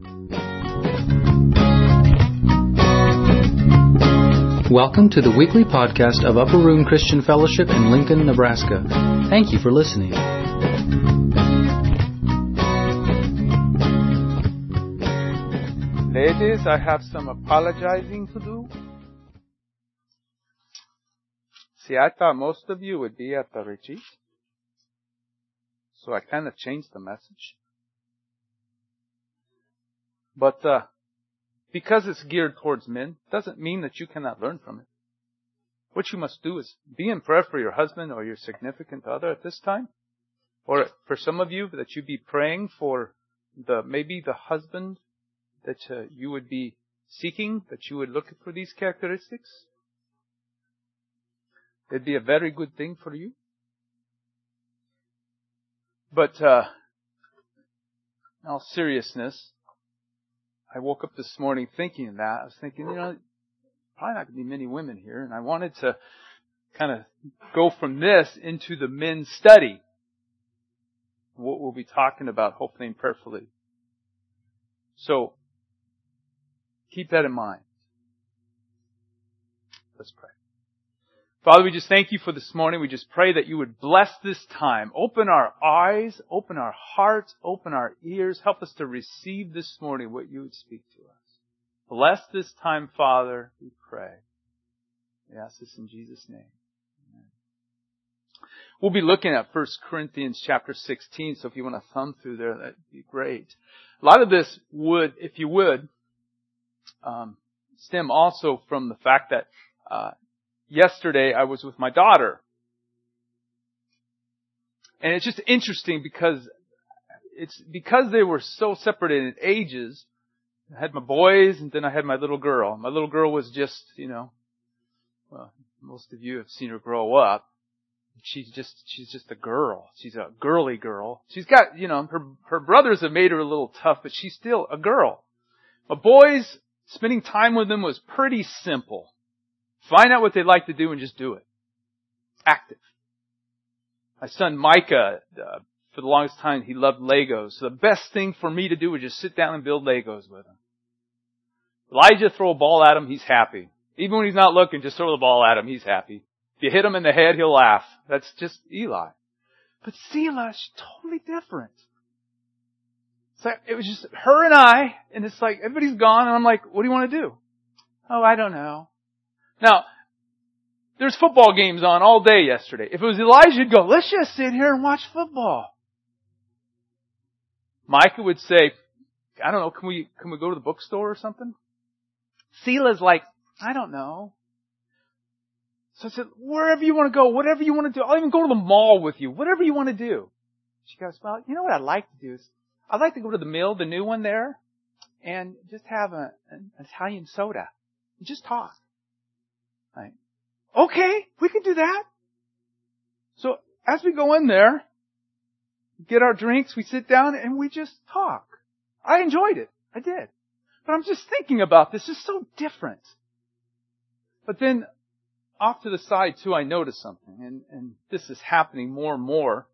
Welcome to the weekly podcast of Upper Room Christian Fellowship in Lincoln, Nebraska. Thank you for listening. Ladies, I have some apologizing to do. See, I thought most of you would be at the retreat, so I kind of changed the message. But because it's geared towards men, doesn't mean that you cannot learn from it. What you must do is be in prayer for your husband or your significant other at this time. Or for some of you, that you be praying for maybe the husband that you would be seeking, that you would look for these characteristics. It'd be a very good thing for you. But in all seriousness, I woke up this morning thinking that. I was thinking, probably not going to be many women here. And I wanted to kind of go from this into the men's study. What we'll be talking about, hopefully and prayerfully. So, keep that in mind. Let's pray. Father, we just thank you for this morning. We just pray that you would bless this time. Open our eyes, open our hearts, open our ears. Help us to receive this morning what you would speak to us. Bless this time, Father, we pray. We ask this in Jesus' name. Amen. We'll be looking at 1 Corinthians chapter 16, so if you want to thumb through there, that'd be great. A lot of this would, if you would, stem also from the fact that yesterday I was with my daughter. And it's just interesting because they were so separated in ages. I had my boys and then I had my little girl. My little girl was just, well, most of you have seen her grow up. She's just a girl. She's a girly girl. She's got, her brothers have made her a little tough, but she's still a girl. My boys, spending time with them was pretty simple. Find out what they like to do and just do it. Active. My son Micah, for the longest time, he loved Legos. So the best thing for me to do was just sit down and build Legos with him. Elijah, throw a ball at him, he's happy. Even when he's not looking, just throw the ball at him, he's happy. If you hit him in the head, he'll laugh. That's just Eli. But Selah, she's totally different. So it was just her and I, and it's like everybody's gone, and I'm like, what do you want to do? Oh, I don't know. Now, there's football games on all day yesterday. If it was Elijah, he'd go, let's just sit here and watch football. Micah would say, I don't know, can we go to the bookstore or something? Selah's like, I don't know. So I said, wherever you want to go, whatever you want to do. I'll even go to the mall with you, whatever you want to do. She goes, well, you know what I'd like to do is, I'd like to go to the mill, the new one there, and just have an Italian soda. And just talk. Right. Okay, we can do that. So as we go in there, get our drinks, we sit down and we just talk. I enjoyed it. I did. But I'm just thinking about this. It's so different. But then off to the side too, I noticed something, and this is happening more and more,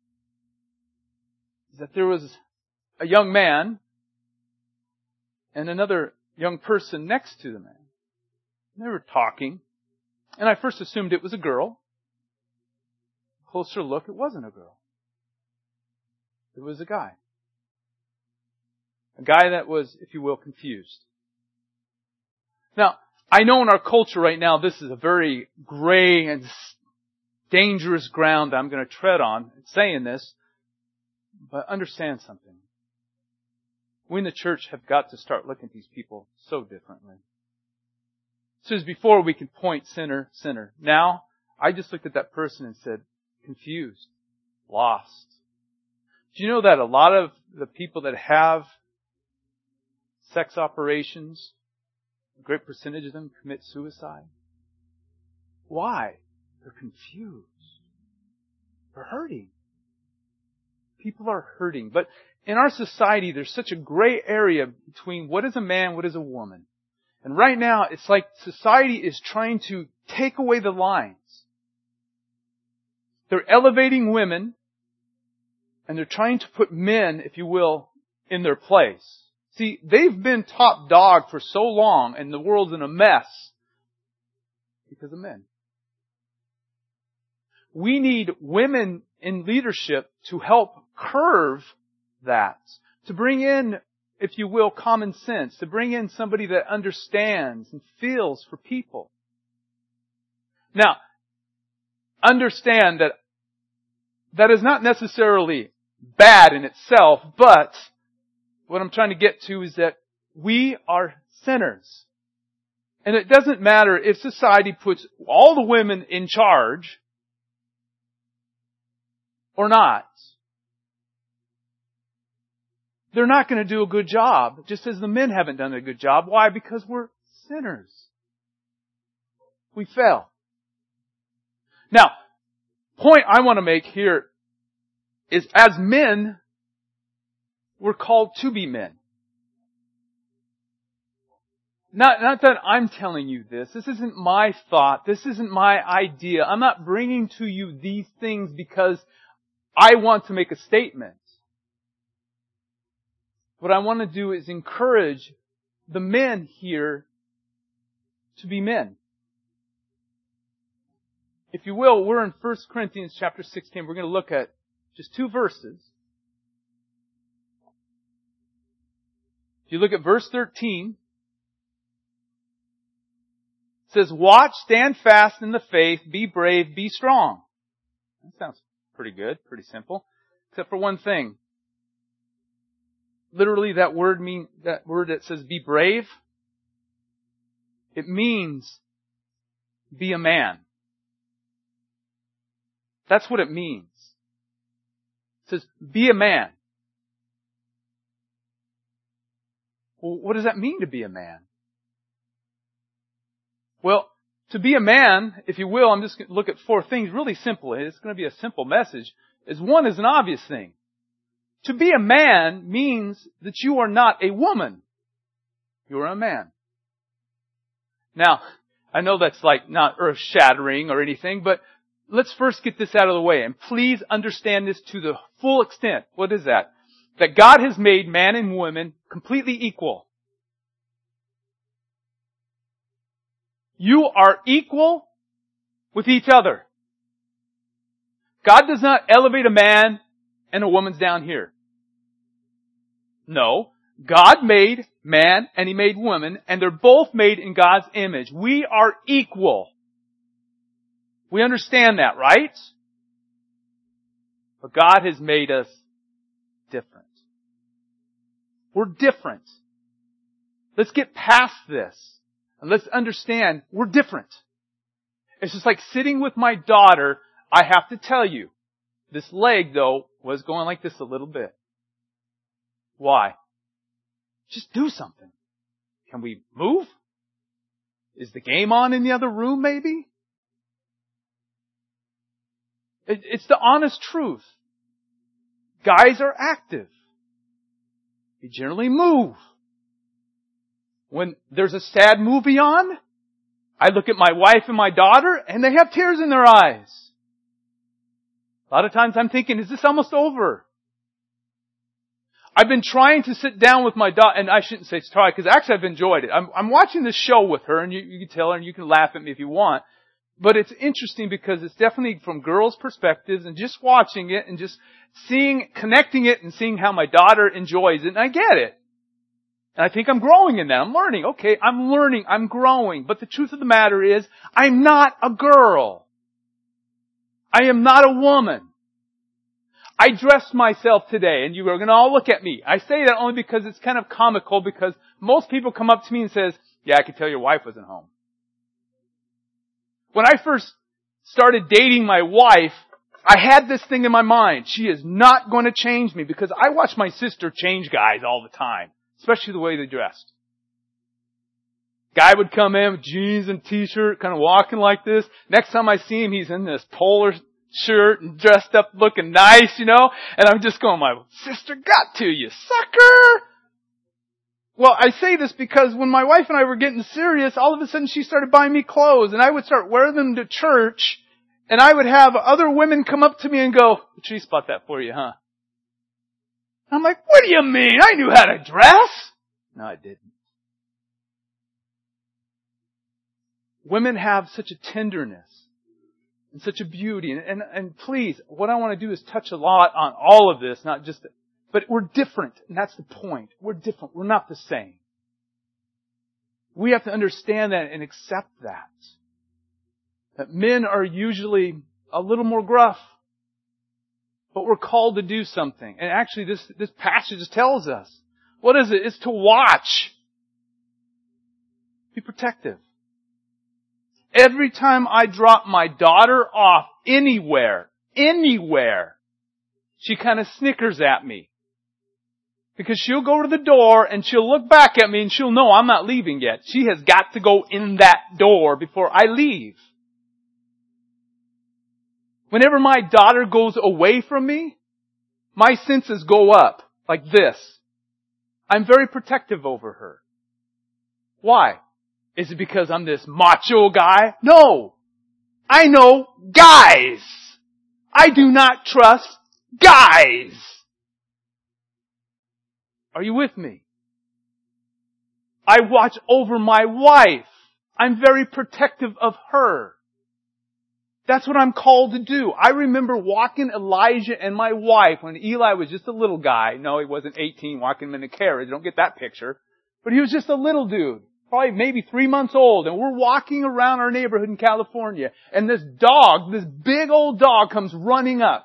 is that there was a young man and another young person next to the man. And they were talking. And I first assumed it was a girl. Closer look, it wasn't a girl. It was a guy. A guy that was, if you will, confused. Now, I know in our culture right now, this is a very gray and dangerous ground I'm going to tread on saying this, but understand something. We in the church have got to start looking at these people so differently. So as before we could point sinner. Now, I just looked at that person and said, confused, lost. Do you know that a lot of the people that have sex operations, a great percentage of them commit suicide? Why? They're confused. They're hurting. People are hurting. But in our society, there's such a gray area between what is a man, what is a woman. And right now, it's like society is trying to take away the lines. They're elevating women, and they're trying to put men, if you will, in their place. See, they've been top dog for so long and the world's in a mess because of men. We need women in leadership to help curve that, to bring in, if you will, common sense, to bring in somebody that understands and feels for people. Now, understand that that is not necessarily bad in itself, but what I'm trying to get to is that we are sinners. And it doesn't matter if society puts all the women in charge or not. They're not going to do a good job, just as the men haven't done a good job. Why? Because we're sinners. We fail. Now, point I want to make here is as men, we're called to be men. Not that I'm telling you this. This isn't my thought. This isn't my idea. I'm not bringing to you these things because I want to make a statement. What I want to do is encourage the men here to be men. If you will, we're in 1 Corinthians chapter 16. We're going to look at just 2 verses. If you look at verse 13, it says, "Watch, stand fast in the faith, be brave, be strong." That sounds pretty good, pretty simple. Except for one thing. Literally that word that says be brave, it means be a man. That's what it means. It says be a man. Well, what does that mean to be a man? Well, to be a man, if you will, I'm just going to look at 4 things really simple. It's going to be a simple message. One is an obvious thing. To be a man means that you are not a woman. You are a man. Now, I know that's like not earth-shattering or anything, but let's first get this out of the way. And please understand this to the full extent. What is that? That God has made man and woman completely equal. You are equal with each other. God does not elevate a man and a woman's down here. No. God made man and He made woman, and they're both made in God's image. We are equal. We understand that, right? But God has made us different. We're different. Let's get past this. And let's understand we're different. It's just like sitting with my daughter. I have to tell you, this leg, though, was going like this a little bit. Why? Just do something. Can we move? Is the game on in the other room, maybe? It's the honest truth. Guys are active. They generally move. When there's a sad movie on, I look at my wife and my daughter, and they have tears in their eyes. A lot of times I'm thinking, is this almost over? I've been trying to sit down with my daughter, and I shouldn't say try, because actually I've enjoyed it. I'm watching this show with her, and you can tell her, and you can laugh at me if you want. But it's interesting because it's definitely from girls' perspectives, and just watching it, and just connecting it, and seeing how my daughter enjoys it, and I get it. And I think I'm growing in that. I'm learning. Okay, I'm learning. I'm growing. But the truth of the matter is, I'm not a girl. I am not a woman. I dressed myself today, and you are going to all look at me. I say that only because it's kind of comical, because most people come up to me and says, "Yeah, I can tell your wife wasn't home." When I first started dating my wife, I had this thing in my mind. She is not going to change me, because I watch my sister change guys all the time. Especially the way they dressed. Guy would come in with jeans and t-shirt, kind of walking like this. Next time I see him, he's in this polar shirt and dressed up looking nice, you know. And I'm just going, my sister got to you, sucker! Well, I say this because when my wife and I were getting serious, all of a sudden she started buying me clothes. And I would start wearing them to church. And I would have other women come up to me and go, "Patrice bought that for you, huh?" I'm like, "What do you mean? I knew how to dress." No, it didn't. Women have such a tenderness and such a beauty. And please, what I want to do is touch a lot on all of this, not just, but we're different. And that's the point. We're different. We're not the same. We have to understand that and accept that. That men are usually a little more gruff. But we're called to do something. And actually this passage tells us. What is it? It's to watch. Be protective. Every time I drop my daughter off anywhere, she kind of snickers at me. Because she'll go to the door and she'll look back at me and she'll know I'm not leaving yet. She has got to go in that door before I leave. Whenever my daughter goes away from me, my senses go up like this. I'm very protective over her. Why? Is it because I'm this macho guy? No. I know guys. I do not trust guys. Are you with me? I watch over my wife. I'm very protective of her. That's what I'm called to do. I remember walking Elijah and my wife when Eli was just a little guy. No, he wasn't 18 walking him in a carriage. Don't get that picture. But he was just a little dude. Probably maybe 3 months old. And we're walking around our neighborhood in California. And this dog, this big old dog comes running up.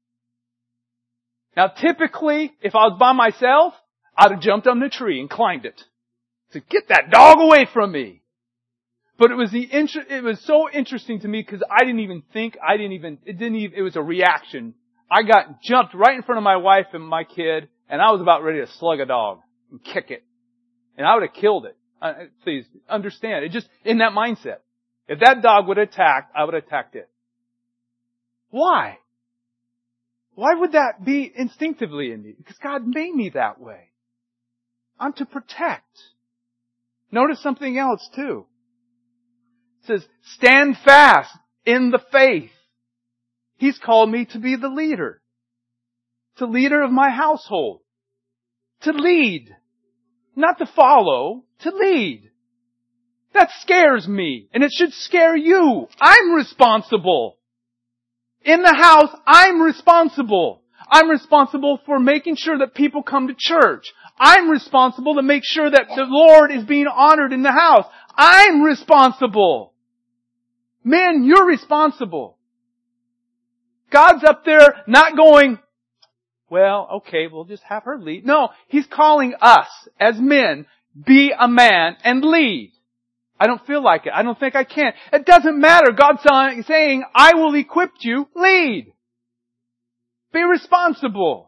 Now typically, if I was by myself, I'd have jumped on the tree and climbed it. To get that dog away from me. But it was so interesting to me because I didn't even think, it was a reaction. I got jumped right in front of my wife and my kid, and I was about ready to slug a dog and kick it. And I would have killed it. Please understand. It just, in that mindset. If that dog would attack, I would have attacked it. Why? Why would that be instinctively in me? Because God made me that way. I'm to protect. Notice something else too. It says, stand fast in the faith. He's called me to be the leader. The leader of my household. To lead. Not to follow, to lead. That scares me, and it should scare you. I'm responsible. In the house, I'm responsible. I'm responsible for making sure that people come to church. I'm responsible to make sure that the Lord is being honored in the house. I'm responsible. Men, you're responsible. God's up there not going, well, okay, we'll just have her lead. No, He's calling us as men, be a man and lead. I don't feel like it. I don't think I can. It doesn't matter. God's saying, I will equip you, lead. Be responsible.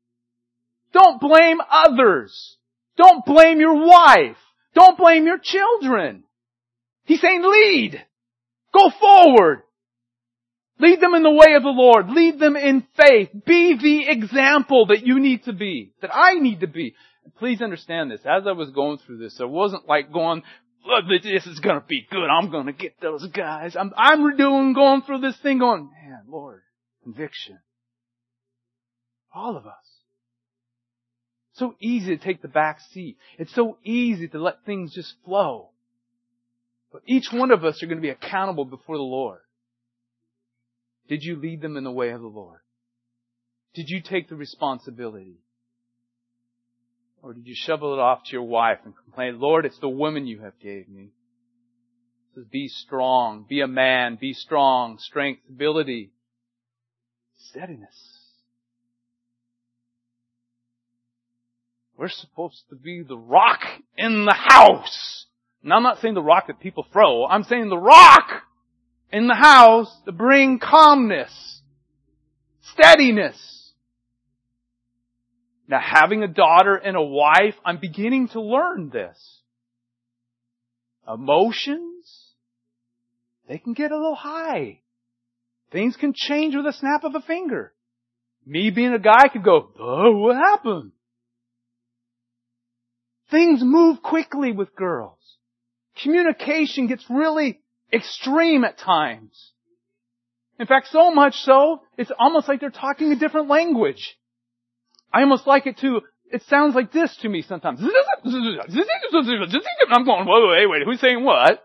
Don't blame others. Don't blame your wife. Don't blame your children. He's saying lead. Go forward. Lead them in the way of the Lord. Lead them in faith. Be the example that you need to be, that I need to be. Please understand this. As I was going through this, it wasn't like going, look, this is going to be good. I'm going to get those guys. I'm going through this thing going, man, Lord, conviction. All of us. So easy to take the back seat. It's so easy to let things just flow. But each one of us are going to be accountable before the Lord. Did you lead them in the way of the Lord? Did you take the responsibility? Or did you shovel it off to your wife and complain, Lord, it's the woman you have gave me. It says, be strong, be a man, be strong, strength, ability, steadiness. We're supposed to be the rock in the house. And I'm not saying the rock that people throw. I'm saying the rock in the house to bring calmness, steadiness. Now, having a daughter and a wife, I'm beginning to learn this. Emotions, they can get a little high. Things can change with a snap of a finger. Me being a guy could go, oh, what happened? Things move quickly with girls. Communication gets really extreme at times. In fact, so much so, it's almost like they're talking a different language. I almost like it to, It sounds like this to me sometimes. I'm going, wait, who's saying what?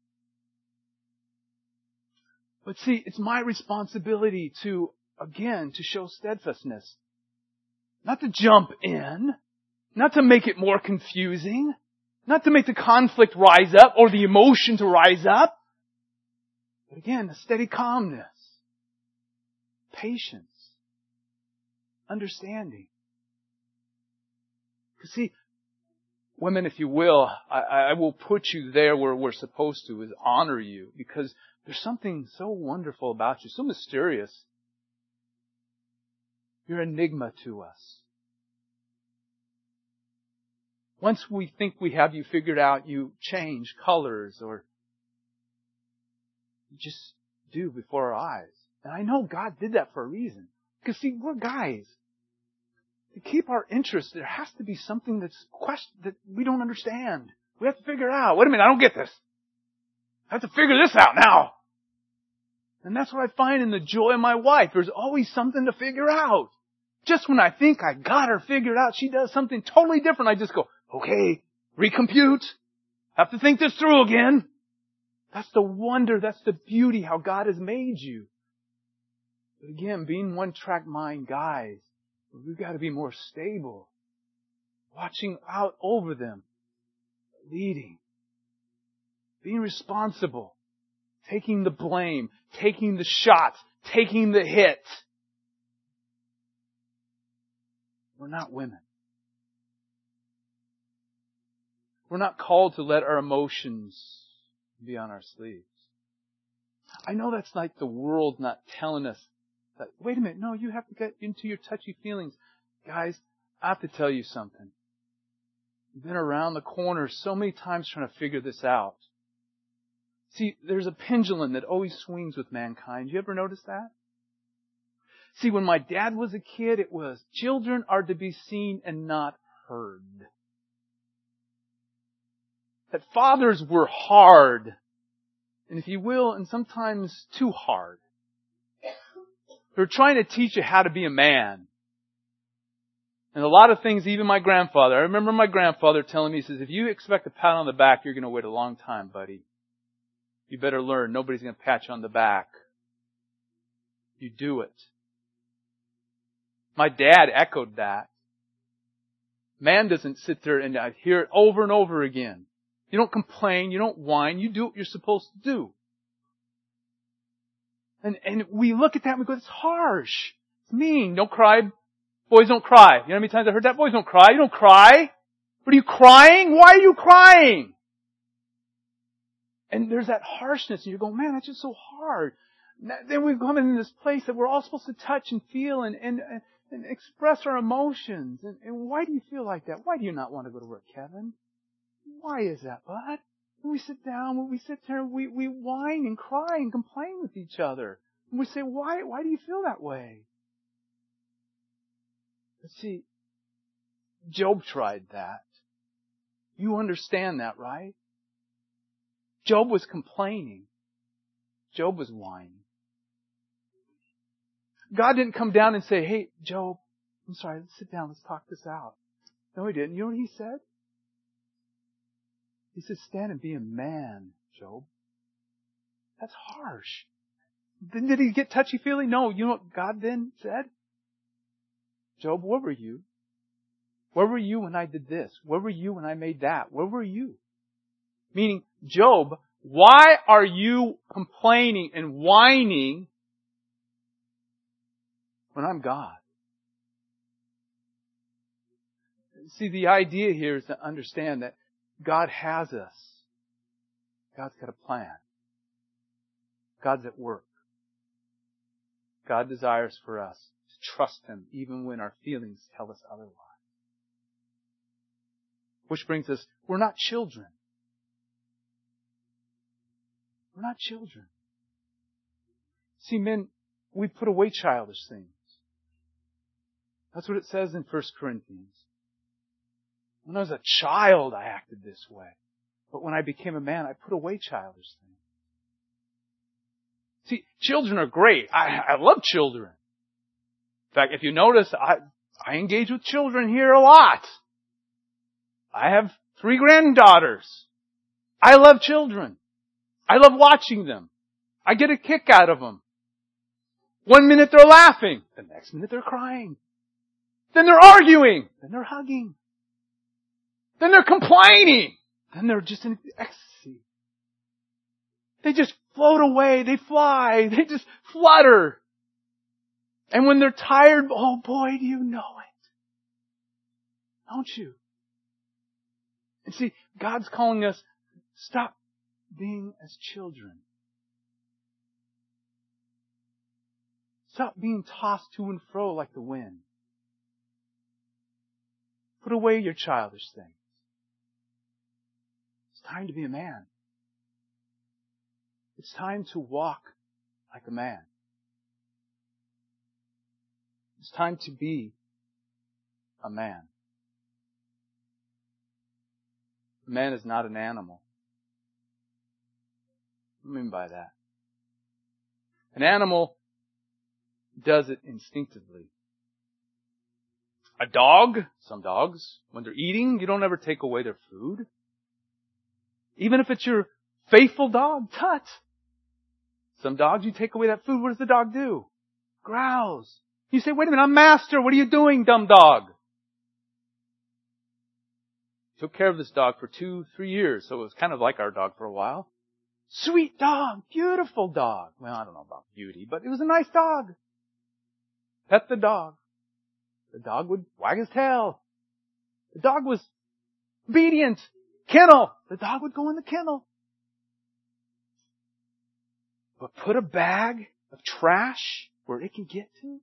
But see, it's my responsibility to show steadfastness. Not to jump in. Not to make it more confusing. Not to make the conflict rise up or the emotion to rise up. But again, a steady calmness. Patience. Understanding. Because see, women, if you will, I will put you there where we're supposed to, is honor you. Because there's something so wonderful about you, so mysterious. You're an enigma to us. Once we think we have you figured out, you change colors or you just do before our eyes. And I know God did that for a reason. Because see, we're guys. To keep our interest, there has to be something that we don't understand. We have to figure it out. Wait a minute, I don't get this. I have to figure this out now. And that's what I find in the joy of my wife. There's always something to figure out. Just when I think I got her figured out, she does something totally different. I just go, okay, recompute. Have to think this through again. That's the wonder, that's the beauty, how God has made you. But again, being one-track mind guys, we've got to be more stable. Watching out over them. Leading. Being responsible. Taking the blame. Taking the shots. Taking the hit. We're not women. We're not called to let our emotions be on our sleeves. I know that's like the world not telling us that, wait a minute, no, you have to get into your touchy feelings. Guys, I have to tell you something. You've been around the corner so many times trying to figure this out. See, there's a pendulum that always swings with mankind. You ever notice that? See, when my dad was a kid, it was, children are to be seen and not heard. That fathers were hard, and if you will, and sometimes too hard. They're trying to teach you how to be a man. And a lot of things, even my grandfather, I remember my grandfather telling me, he says, if you expect a pat on the back, you're going to wait a long time, buddy. You better learn. Nobody's going to pat you on the back. You do it. My dad echoed that. Man doesn't sit there and I hear it over and over again. You don't complain. You don't whine. You do what you're supposed to do. And we look at that and we go, it's harsh. It's mean. Don't cry. Boys don't cry. You know how many times I heard that? Boys don't cry. You don't cry. What are you crying? Why are you crying? And there's that harshness and you're going, man, that's just so hard. Then we've come in this place that we're all supposed to touch and feel and express our emotions. And why do you feel like that? Why do you not want to go to work, Kevin? Why is that, bud? When we sit down, we sit there, we whine and cry and complain with each other. And we say, why do you feel that way? But see, Job tried that. You understand that, right? Job was complaining. Job was whining. God didn't come down and say, hey, Job, I'm sorry, let's sit down, let's talk this out. No, He didn't. You know what He said? He said, stand and be a man, Job. That's harsh. Then did He get touchy-feely? No. You know what God then said? Job, where were you? Where were you when I did this? Where were you when I made that? Where were you? Meaning, Job, why are you complaining and whining when I'm God? See, the idea here is to understand that God has us. God's got a plan. God's at work. God desires for us to trust Him even when our feelings tell us otherwise. Which brings us, we're not children. We're not children. See, men, we put away childish things. That's what it says in 1 Corinthians. When I was a child, I acted this way. But when I became a man, I put away childish things. See, children are great. I love children. In fact, if you notice, I engage with children here a lot. I have 3 granddaughters. I love children. I love watching them. I get a kick out of them. One minute they're laughing. The next minute they're crying. Then they're arguing. Then they're hugging. Then they're complaining. Then they're just in ecstasy. They just float away. They fly. They just flutter. And when they're tired, oh boy, do you know it. Don't you? And see, God's calling us, stop being as children. Stop being tossed to and fro like the wind. Put away your childish things. It's time to be a man. It's time to walk like a man. It's time to be a man. A man is not an animal. What do I mean by that? An animal does it instinctively. A dog, some dogs, when they're eating, you don't ever take away their food. Even if it's your faithful dog, Tut. Some dogs, you take away that food, what does the dog do? Growls. You say, wait a minute, I'm master. What are you doing, dumb dog? Took care of this dog for 2-3 years, so it was kind of like our dog for a while. Sweet dog, beautiful dog. Well, I don't know about beauty, but it was a nice dog. Pet the dog. The dog would wag his tail. The dog was obedient. Kennel. The dog would go in the kennel. But put a bag of trash where it can get to?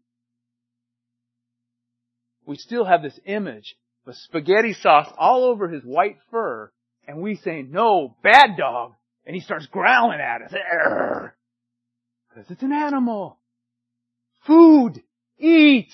We still have this image of spaghetti sauce all over his white fur, and we say, no, bad dog. And he starts growling at us. Because it's an animal. Food. Eat.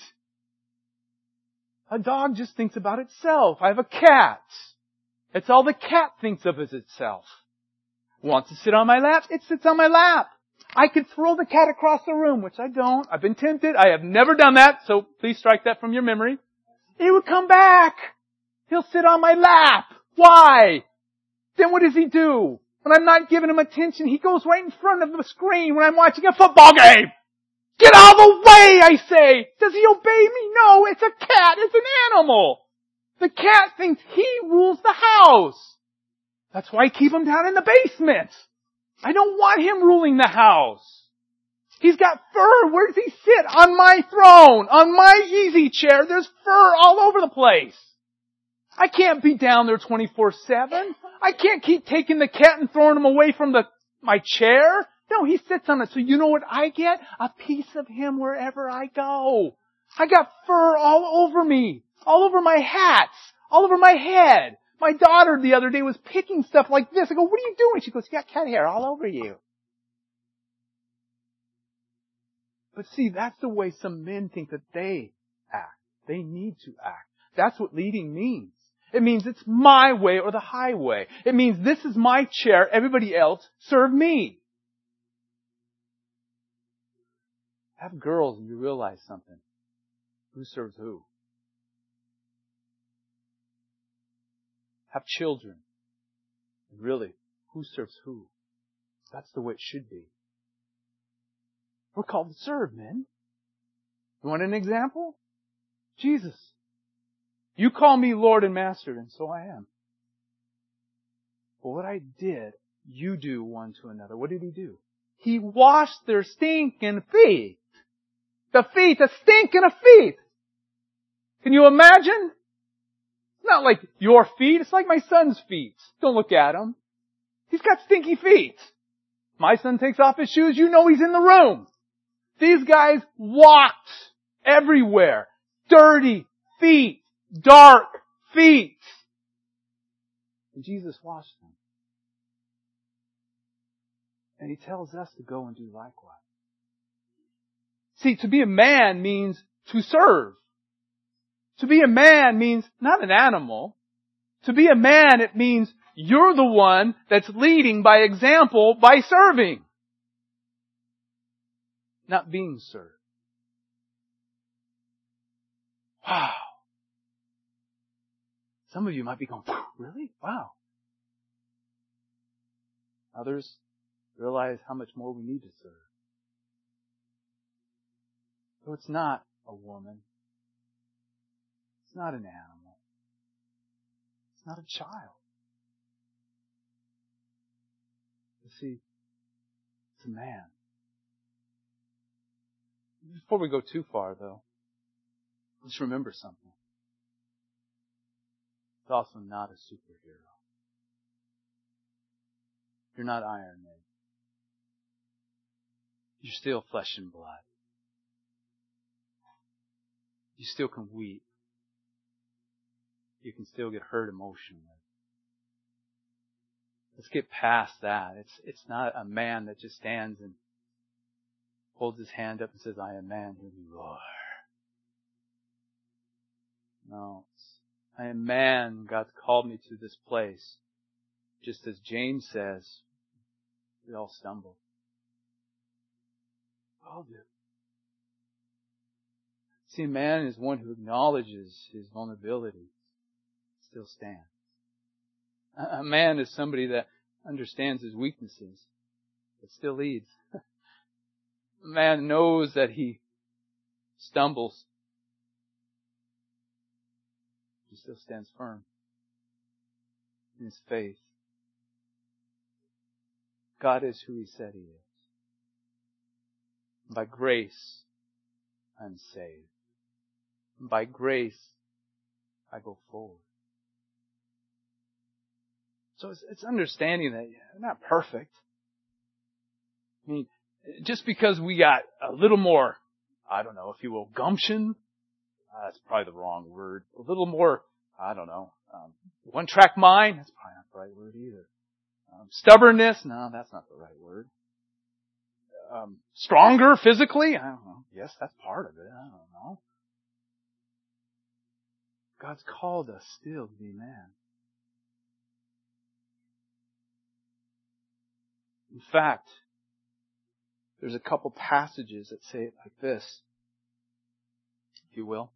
A dog just thinks about itself. I have a cat. That's all the cat thinks of is itself. Wants to sit on my lap? It sits on my lap. I could throw the cat across the room, which I don't. I've been tempted. I have never done that, so please strike that from your memory. He would come back. He'll sit on my lap. Why? Then what does he do? When I'm not giving him attention, he goes right in front of the screen when I'm watching a football game. Get out of the way, I say! Does he obey me? No, it's a cat. It's an animal. The cat thinks he rules the house. That's why I keep him down in the basement. I don't want him ruling the house. He's got fur. Where does he sit? On my throne. On my easy chair. There's fur all over the place. I can't be down there 24/7. I can't keep taking the cat and throwing him away from my chair. No, he sits on it. So you know what I get? A piece of him wherever I go. I got fur all over me. All over my hats. All over my head. My daughter the other day was picking stuff like this. I go, what are you doing? She goes, you got cat hair all over you. But see, that's the way some men think that they act. They need to act. That's what leading means. It means it's my way or the highway. It means this is my chair, everybody else serve me. Have girls and you realize something. Who serves who? Have children. And really, who serves who? That's the way it should be. We're called to serve, men. You want an example? Jesus. You call me Lord and Master, and so I am. But what I did, you do one to another. What did he do? He washed their stinking feet. The stinking feet. Can you imagine? It's not like your feet. It's like my son's feet. Don't look at him. He's got stinky feet. My son takes off his shoes. You know he's in the room. These guys walked everywhere. Dirty feet. Dark feet. And Jesus washed them. And he tells us to go and do likewise. See, to be a man means to serve. To be a man means not an animal. To be a man, it means you're the one that's leading by example by serving. Not being served. Wow. Some of you might be going, really? Wow. Others realize how much more we need to serve. So it's not a woman. It's not an animal. It's not a child. You see, it's a man. Before we go too far, though, let's remember something. It's also not a superhero. You're not Iron Man. You're still flesh and blood. You still can weep. You can still get hurt emotionally. Let's get past that. It's not a man that just stands and holds his hand up and says, I am man, hear me roar. No. I am man. God's called me to this place. Just as James says, we all stumble. We all do. See, a man is one who acknowledges his vulnerability, still stands. A man is somebody that understands his weaknesses, but still leads. A man knows that he stumbles. He still stands firm in his faith. God is who He said He is. By grace, I'm saved. By grace, I go forward. So it's understanding that you're not perfect. I mean, just because we got a little more, I don't know, if you will, gumption, that's probably the wrong word. A little more, I don't know, one-track mind, that's probably not the right word either. Stubbornness, no, that's not the right word. Stronger physically, I don't know. Yes, that's part of it, I don't know. God's called us still to be man. In fact, there's a couple passages that say it like this, if you will.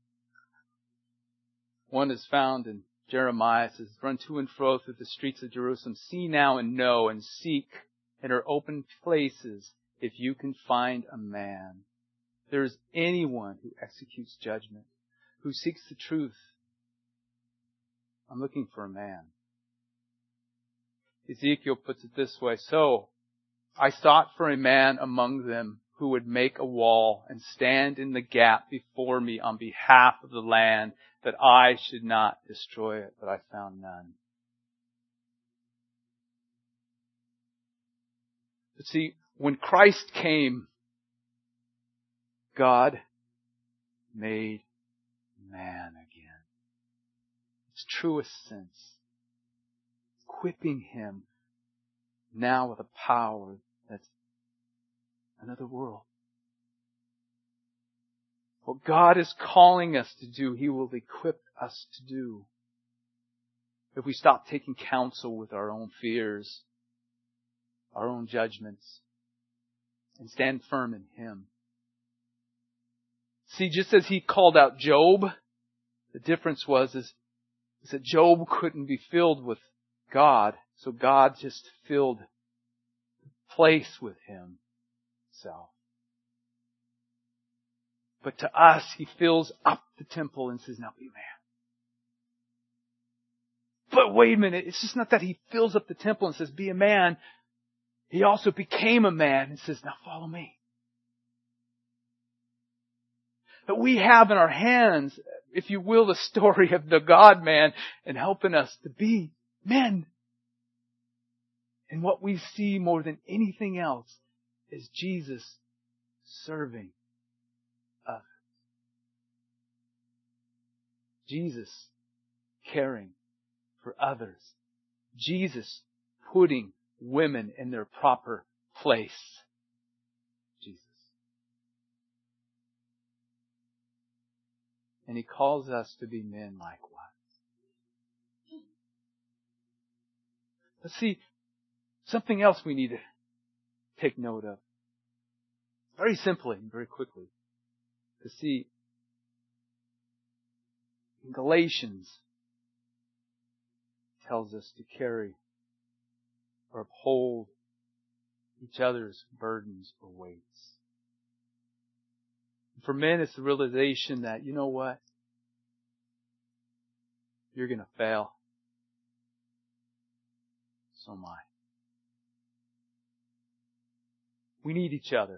One is found in Jeremiah. It says, run to and fro through the streets of Jerusalem. See now and know and seek in her open places if you can find a man. If there is anyone who executes judgment, who seeks the truth. I'm looking for a man. Ezekiel puts it this way, so I sought for a man among them who would make a wall and stand in the gap before me on behalf of the land, that I should not destroy it, but I found none. But see, when Christ came, God made man again. Its truest sense. Equipping him now with a power that's another world. What God is calling us to do, He will equip us to do. If we stop taking counsel with our own fears, our own judgments, and stand firm in Him. See, just as He called out Job, the difference was that Job couldn't be filled with God, so God just filled the place with Himself. But to us, He fills up the temple and says, now be a man. But wait a minute, it's just not that He fills up the temple and says, be a man. He also became a man and says, now follow me. That we have in our hands, if you will, the story of the God-man and helping us to be men. And what we see more than anything else is Jesus serving us. Jesus caring for others. Jesus putting women in their proper place. Jesus. And He calls us to be men likewise. Let's see, something else we need to take note of. Very simply and very quickly. To see, In Galatians, it tells us to carry or uphold each other's burdens or weights. For men, it's the realization that, you know what? You're going to fail. So am I. We need each other.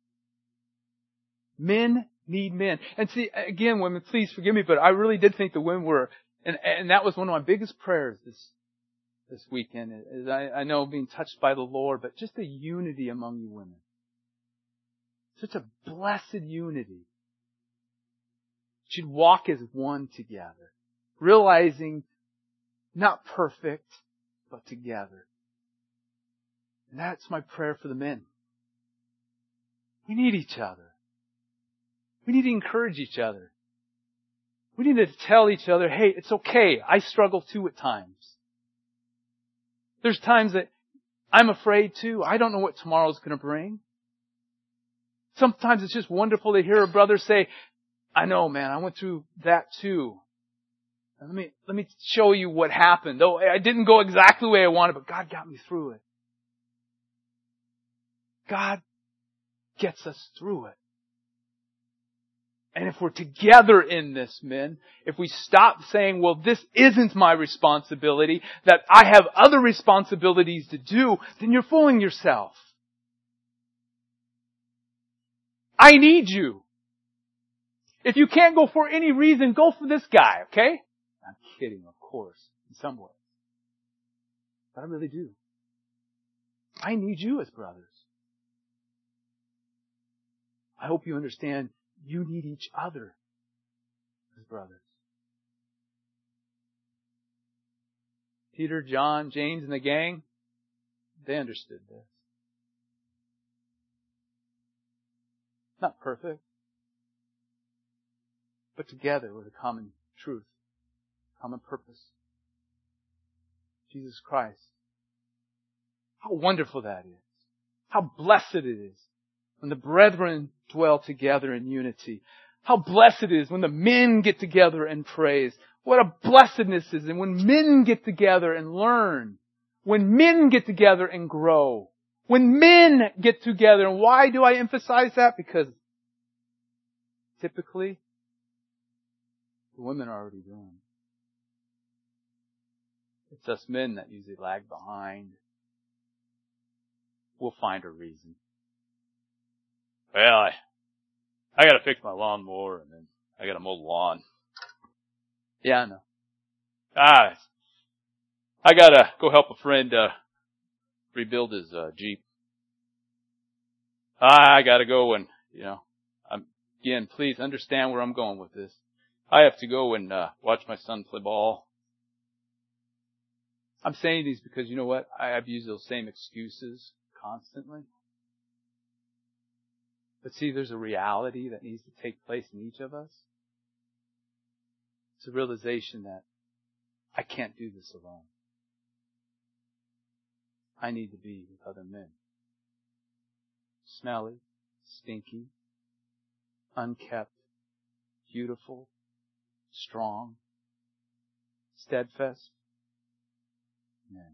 Men need men. And see, again, women, please forgive me, but I really did think the women were, and that was one of my biggest prayers this weekend, is I know being touched by the Lord, but just the unity among you women. Such a blessed unity. Should walk as one together, realizing not perfect, but together. And that's my prayer for the men. We need each other. We need to encourage each other. We need to tell each other, hey, it's okay. I struggle too at times. There's times that I'm afraid too. I don't know what tomorrow's going to bring. Sometimes it's just wonderful to hear a brother say, I know, man, I went through that too. And let me show you what happened. Though I didn't go exactly the way I wanted, but God got me through it. God gets us through it. And if we're together in this, men, if we stop saying, well, this isn't my responsibility, that I have other responsibilities to do, then you're fooling yourself. I need you. If you can't go for any reason, go for this guy, okay? I'm kidding, of course, in some ways. But I really do. I need you as brothers. I hope you understand you need each other as brothers. Peter, John, James, and the gang, they understood this. Not perfect, but together with a common truth, common purpose. Jesus Christ. How wonderful that is. How blessed it is when the brethren dwell together in unity. How blessed it is when the men get together and praise. What a blessedness it is. And when men get together and learn. When men get together and grow. When men get together. And why do I emphasize that? Because typically, the women are already doing it. It's us men that usually lag behind. We'll find a reason. Well, I gotta fix my lawnmower and then I gotta mow the lawn. Yeah, I know. I gotta go help a friend, rebuild his, Jeep. I gotta go and, again, please understand where I'm going with this. I have to go and, watch my son play ball. I'm saying these because you know what? I've used those same excuses constantly. But see, there's a reality that needs to take place in each of us. It's a realization that I can't do this alone. I need to be with other men. Smelly, stinky, unkept, beautiful, strong, steadfast men.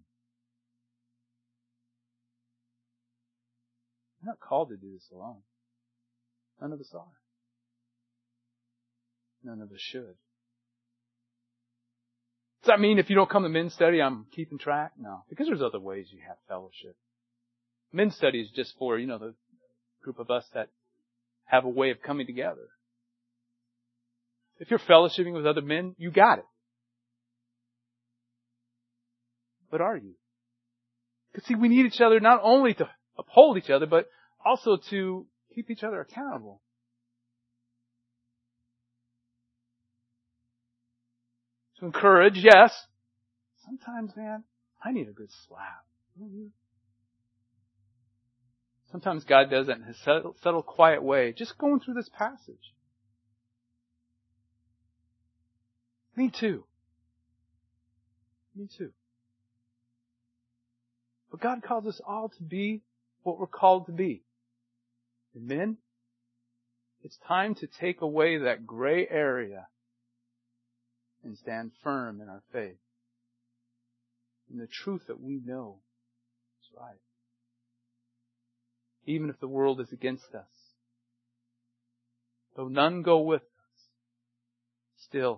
I'm not called to do this alone. None of us are. None of us should. Does that mean if you don't come to men's study, I'm keeping track? No. Because there's other ways you have fellowship. Men's study is just for, the group of us that have a way of coming together. If you're fellowshipping with other men, you got it. But are you? Because see, we need each other not only to uphold each other, but also to keep each other accountable. To encourage, yes. Sometimes, man, I need a good slap. Don't you? Sometimes God does that in His subtle, quiet way. Just going through this passage. Me too. Me too. But God calls us all to be what we're called to be. And men, it's time to take away that gray area and stand firm in our faith, in the truth that we know is right. Even if the world is against us, though none go with us, still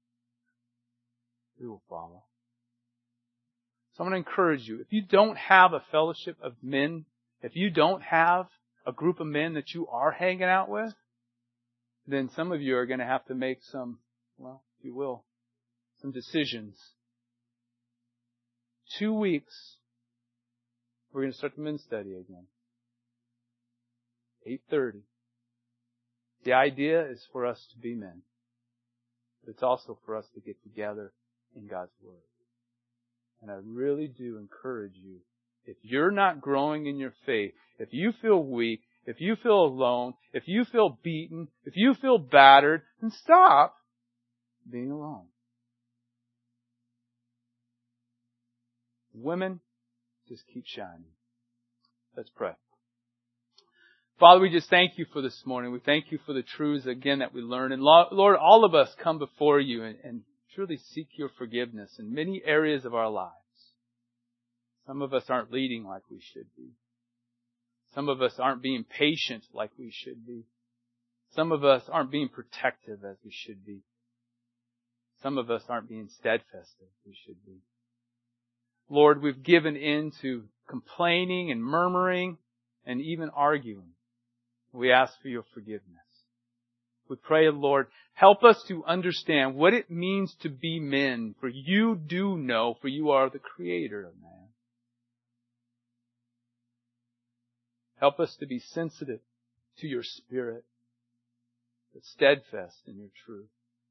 we will follow. So I'm going to encourage you, if you don't have a fellowship of men, if you don't have a group of men that you are hanging out with, then some of you are going to have to make some, well, if you will, some decisions. 2 weeks, we're going to start the men's study again. 8:30. The idea is for us to be men. But it's also for us to get together in God's Word. And I really do encourage you, if you're not growing in your faith, if you feel weak, if you feel alone, if you feel beaten, if you feel battered, then stop being alone. Women, just keep shining. Let's pray. Father, we just thank you for this morning. We thank you for the truths, again, that we learn. And Lord, all of us come before you and truly seek your forgiveness in many areas of our lives. Some of us aren't leading like we should be. Some of us aren't being patient like we should be. Some of us aren't being protective as we should be. Some of us aren't being steadfast as we should be. Lord, we've given in to complaining and murmuring and even arguing. We ask for your forgiveness. We pray, Lord, help us to understand what it means to be men, for you do know, for you are the creator of man. Help us to be sensitive to your Spirit, but steadfast in your truth.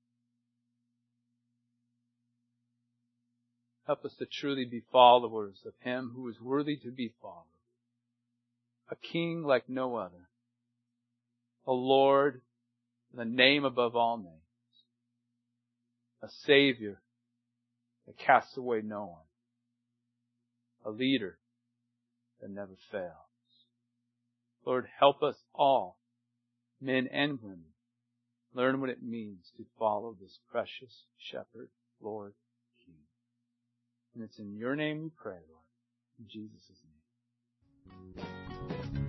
Help us to truly be followers of Him who is worthy to be followed. A King like no other. A Lord, the name above all names. A Savior that casts away no one. A leader that never fails. Lord, help us all, men and women, learn what it means to follow this precious Shepherd, Lord, King. And it's in your name we pray, Lord. In Jesus' name.